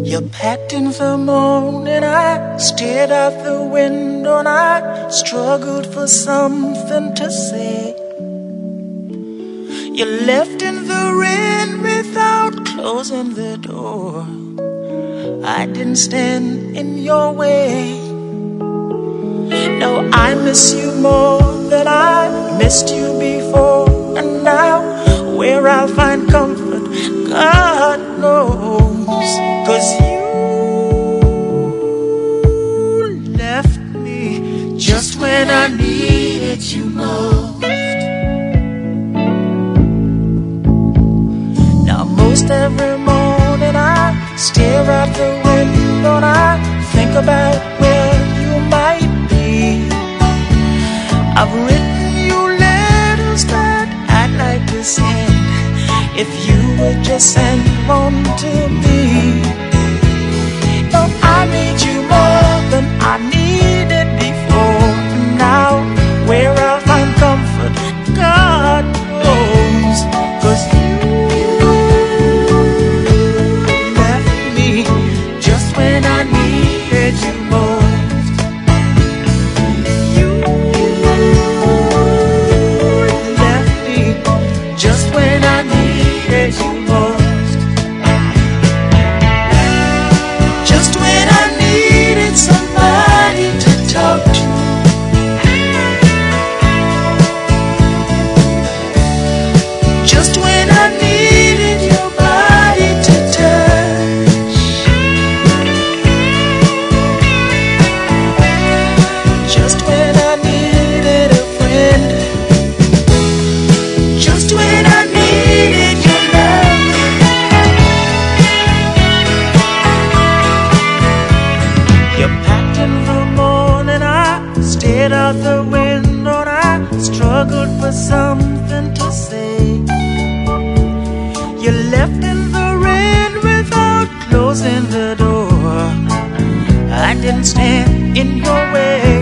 You packed in the morning, I stared out the window and I struggled for something to say. You left in the rain without closing the door. I didn't stand in your way. Now I miss you more than I missed you before. And now where I'll find comfort, God knows. 'Cause you left me just when I needed you most. Now most every morning I stare out the window and I think about where you might be. I've written you letters that I'd like to send, if you would just send one to me. No, I need you more than I needed before. Now where I'll find comfort, God knows. 'Cause you left me just when I needed you most. You left me just when I needed you most. Just when I needed somebody to talk to. Just when I needed your body to touch. Just when I needed a friend. Just when I needed your love. You packed in the morning, I stared out the window and I struggled for something to say. You left in the rain without closing the door. I didn't stand in your way.